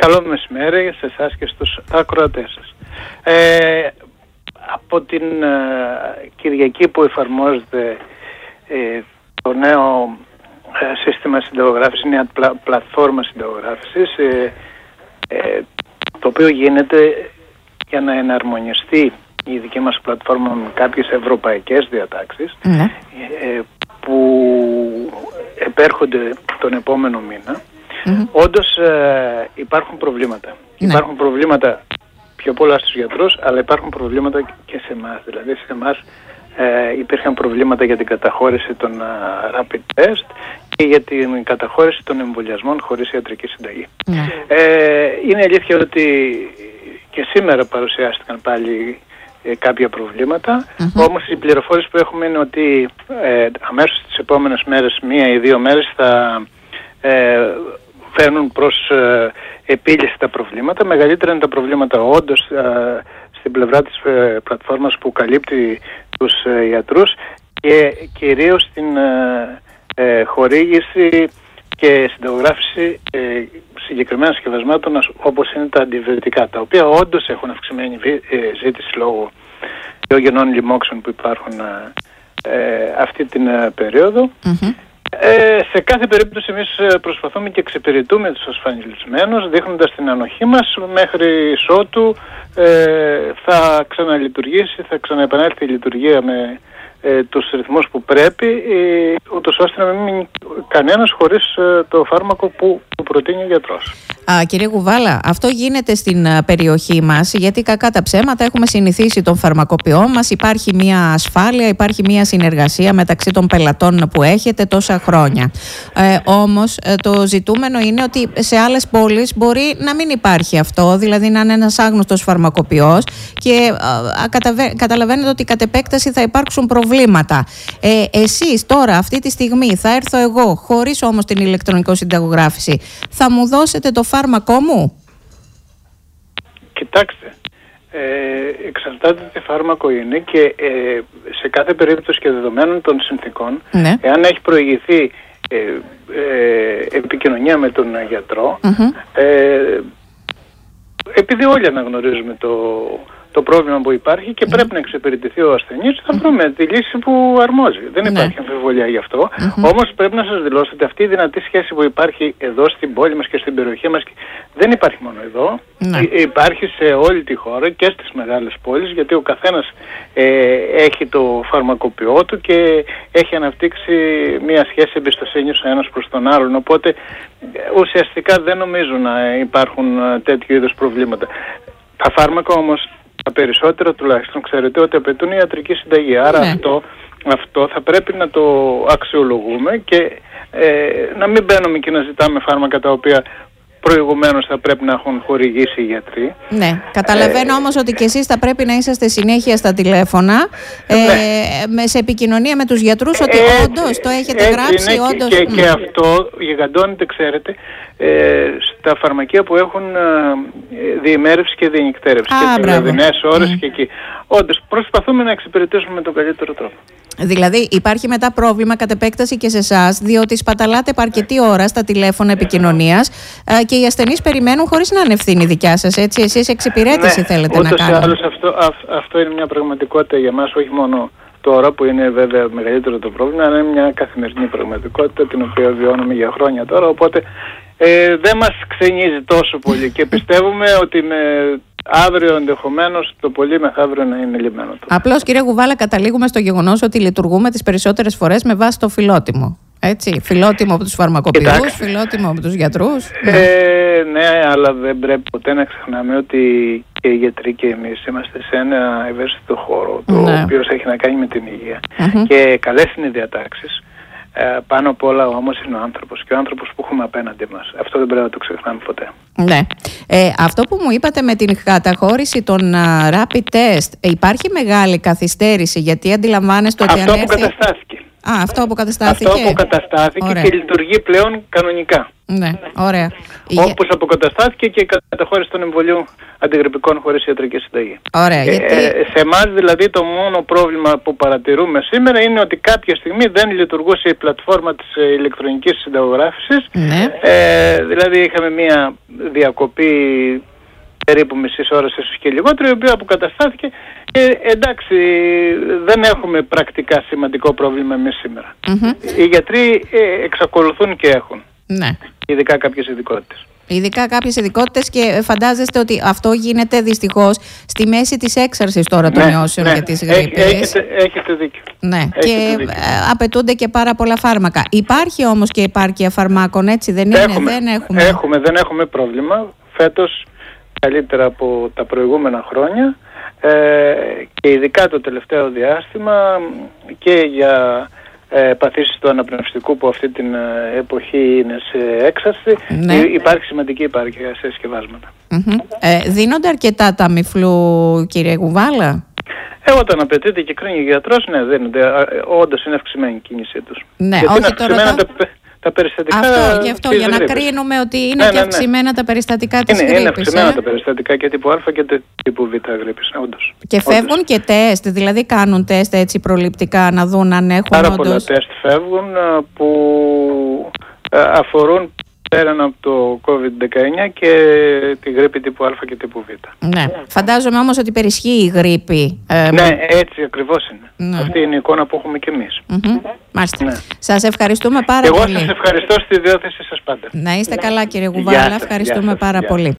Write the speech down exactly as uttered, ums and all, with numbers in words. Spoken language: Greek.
Καλό μεσημέρι σε εσάς και στους ακροατές σας. Ε, από την ε, Κυριακή που εφαρμόζεται ε, το νέο ε, σύστημα συνταγογράφησης, μια πλα, πλατφόρμα συνταγογράφησης, ε, ε, το οποίο γίνεται για να εναρμονιστεί η δική μας πλατφόρμα με κάποιες ευρωπαϊκές διατάξεις, mm. ε, που επέρχονται τον επόμενο μήνα. Mm-hmm. Όντως ε, υπάρχουν προβλήματα. Mm. Υπάρχουν προβλήματα πιο πολλά στους γιατρούς, αλλά υπάρχουν προβλήματα και σε εμάς. Δηλαδή σε εμάς ε, υπήρχαν προβλήματα για την καταχώρηση των uh, rapid test και για την καταχώρηση των εμβολιασμών χωρίς ιατρική συνταγή. Mm. Ε, είναι αλήθεια ότι και σήμερα παρουσιάστηκαν πάλι ε, κάποια προβλήματα, mm-hmm. όμως η πληροφόρηση που έχουμε είναι ότι ε, αμέσως τις επόμενες μέρες, μία ή δύο μέρες, θα ε, φέρνουν προς ε, επίλυση τα προβλήματα. Μεγαλύτερα είναι τα προβλήματα όντως ε, στην πλευρά της ε, πλατφόρμας που καλύπτει τους ε, ιατρούς και κυρίως στην ε, ε, χορήγηση και συνταγογράφηση ε, συγκεκριμένων συσκευασμάτων όπως είναι τα αντιβιωτικά, τα οποία όντως έχουν αυξημένη ε, ζήτηση λόγω των γενών λοιμόξεων που υπάρχουν ε, ε, αυτή την ε, περίοδο. Mm-hmm. Ε, σε κάθε περίπτωση εμείς προσπαθούμε και εξυπηρετούμε τους ασφαλισμένους, δείχνοντας την ανοχή μας μέχρι ότου ε, θα ξαναλειτουργήσει, θα ξαναεπανέλθει η λειτουργία με ε, τους ρυθμούς που πρέπει, ε, ούτως ώστε να μην μείνει κανένας χωρίς ε, το φάρμακο που, που προτείνει ο γιατρός. Α, κύριε Κουβάλα, αυτό γίνεται στην α, περιοχή μας, γιατί κακά τα ψέματα έχουμε συνηθίσει των φαρμακοποιών μας, υπάρχει μια ασφάλεια, υπάρχει μια συνεργασία μεταξύ των πελατών που έχετε τόσα χρόνια. Ε, όμως ε, το ζητούμενο είναι ότι σε άλλες πόλεις μπορεί να μην υπάρχει αυτό, δηλαδή να είναι ένας άγνωστος φαρμακοποιός και α, καταβε, καταλαβαίνετε ότι κατ' επέκταση θα υπάρξουν προβλήματα. Ε, εσείς τώρα αυτή τη στιγμή θα έρθω εγώ, χωρίς όμως την ηλεκτρονική συνταγογράφηση, θα μου δώσετε το φάρμακό μου? Κοιτάξτε, ε, εξαρτάται τι φάρμακο είναι και ε, σε κάθε περίπτωση και δεδομένων των συνθήκων, ναι. εάν έχει προηγηθεί ε, ε, επικοινωνία με τον γιατρό, mm-hmm. ε, επειδή όλοι αναγνωρίζουμε το, το πρόβλημα που υπάρχει και mm. πρέπει να εξυπηρετηθεί ο ασθενής, θα βρούμε τη λύση που αρμόζει. Δεν υπάρχει mm. αμφιβολία γι' αυτό. Mm-hmm. Όμως πρέπει να σας δηλώσω ότι αυτή η δυνατή σχέση που υπάρχει εδώ στην πόλη μας και στην περιοχή μας δεν υπάρχει μόνο εδώ. Mm. Υπάρχει σε όλη τη χώρα και στις μεγάλες πόλεις, γιατί ο καθένας ε, έχει το φαρμακοποιό του και έχει αναπτύξει μια σχέση εμπιστοσύνης ο ένας προς τον άλλον. Οπότε ουσιαστικά δεν νομίζω να υπάρχουν τέτοιου είδους προβλήματα. Τα φάρμακα όμως, τα περισσότερα τουλάχιστον, ξέρετε ότι απαιτούν ιατρική συνταγή. Άρα ναι. αυτό, αυτό θα πρέπει να το αξιολογούμε και ε, να μην μπαίνουμε και να ζητάμε φάρμακα τα οποία προηγουμένως θα πρέπει να έχουν χορηγήσει οι γιατροί. Ναι, καταλαβαίνω ε, όμως ότι και εσείς θα πρέπει να είσαστε συνέχεια στα τηλέφωνα ε, ναι. σε επικοινωνία με τους γιατρούς, ότι ε, όντως το έχετε έτσι γράψει. Είναι, όντως... Και, και, και αυτό γιγαντώνεται, ξέρετε, ε, στα φαρμακεία που έχουν ε, διημέρευση και διενυκτέρευση. Και τις βραδινές ώρες mm. και εκεί. Όντως προσπαθούμε να εξυπηρετήσουμε με τον καλύτερο τρόπο. Δηλαδή υπάρχει μετά πρόβλημα κατ' επέκταση και σε εσάς, διότι σπαταλάτε αρκετή ώρα στα τηλέφωνα επικοινωνίας ε, και οι ασθενείς περιμένουν χωρίς να είναι ευθύνη δικιά σας, έτσι. Εσείς εξυπηρέτηση ναι, θέλετε να κάνετε. Άλλως αυτό, α, αυτό είναι μια πραγματικότητα για μας, όχι μόνο τώρα που είναι βέβαια μεγαλύτερο το πρόβλημα, αλλά είναι μια καθημερινή πραγματικότητα την οποία βιώνουμε για χρόνια τώρα, οπότε ε, δεν μας ξενίζει τόσο πολύ και πιστεύουμε ότι με αύριο ενδεχομένως το πολύ μεθαύριο να είναι λυμμένο. Απλώς, κύριε Κουβάλα, καταλήγουμε στο γεγονός ότι λειτουργούμε τις περισσότερες φορές με βάση το φιλότιμο. Έτσι, φιλότιμο από τους φαρμακοποιούς, φιλότιμο από τους γιατρούς. Ε, ναι. ναι, αλλά δεν πρέπει ποτέ να ξεχνάμε ότι και οι γιατροί και εμείς είμαστε σε ένα ευαίσθητο χώρο, το ναι. οποίο έχει να κάνει με την υγεία. Mm-hmm. Και καλές είναι οι διατάξεις. Ε, πάνω απ' όλα όμως είναι ο άνθρωπος και ο άνθρωπος που έχουμε απέναντι μας. Αυτό δεν πρέπει να το ξεχνάμε ποτέ. Ναι. Ε, αυτό που μου είπατε με την καταχώρηση των uh, rapid test, υπάρχει μεγάλη καθυστέρηση, γιατί αντιλαμβάνεστε ότι αυτό αν έρθει... αποκαταστάθηκε. Α, αυτό αποκαταστάθηκε. Αυτό αποκαταστάθηκε Ωραία. και λειτουργεί πλέον κανονικά. Ναι, ωραία. Όπως αποκαταστάθηκε και η καταχώρηση των εμβολίων αντιγρυπικών χωρίς ιατρική συνταγή. Ωραία, γιατί... ε, σε εμάς δηλαδή το μόνο πρόβλημα που παρατηρούμε σήμερα είναι ότι κάποια στιγμή δεν λειτουργούσε η πλατφόρμα της ηλεκτρονικής συνταγογράφησης. Ναι. Ε, δηλαδή είχαμε μια διακοπή περίπου μισής ώρας ίσως και λιγότερο, η οποία αποκαταστάθηκε και εντάξει δεν έχουμε πρακτικά σημαντικό πρόβλημα εμείς σήμερα. Mm-hmm. Οι γιατροί ε, εξακολουθούν και έχουν. Ναι. Ειδικά κάποιες ειδικότητες. Ειδικά κάποιες ειδικότητες και φαντάζεστε ότι αυτό γίνεται δυστυχώς στη μέση της έξαρσης τώρα των ναι, ιώσεων ναι. για τις γρίπες. Έχετε, έχετε δίκιο. Ναι, έχετε και δίκιο. απαιτούνται και πάρα πολλά φάρμακα. Υπάρχει όμως και επάρκεια φαρμάκων, έτσι δεν είναι? Έχουμε, δεν έχουμε. έχουμε, δεν έχουμε πρόβλημα. Φέτος καλύτερα από τα προηγούμενα χρόνια ε, και ειδικά το τελευταίο διάστημα και για ε, παθήσεις του αναπνευστικού που αυτή την ε, εποχή είναι σε έξαρση, ναι. υπάρχει σημαντική επάρκεια σε συσκευάσματα. Mm-hmm. Ε, δίνονται αρκετά ταμιφλού, κύριε Κουβάλα? Ε, όταν απαιτείται και κρίνει ο γιατρός, ναι, δίνονται. Όντως είναι αυξημένη η κίνησή τους. Ναι, γιατί όχι είναι αυξημένα τα, τα περιστατικά. Αυτό, γι' αυτό, για να γρίπης. κρίνουμε ότι είναι ναι, και ναι, ναι. αυξημένα τα περιστατικά της είναι, γρίπης. Είναι αυξημένα ε? τα περιστατικά και τύπου Α και τύπου Β γρίπης, όντως. Και φεύγουν όντως. Και τεστ, δηλαδή κάνουν τεστ έτσι προληπτικά να δουν αν έχουν Πάρα όντως... πολλά τεστ φεύγουν που αφορούν πέραν από το κόβιντ δεκαεννιά και τη γρίπη τύπου Α και τύπου Β. Ναι. Φαντάζομαι όμως ότι υπερισχύει η γρίπη. Ε, ναι, έτσι ακριβώς είναι. Ναι. Αυτή είναι η εικόνα που έχουμε κι εμείς. Mm-hmm. Μάλιστα. Ναι. Σας ευχαριστούμε πάρα Εγώ πολύ. Εγώ σας ευχαριστώ στη διάθεση σας πάντα. Να είστε καλά κύριε Κουβάλα, ευχαριστούμε σας, πάρα γεια. πολύ.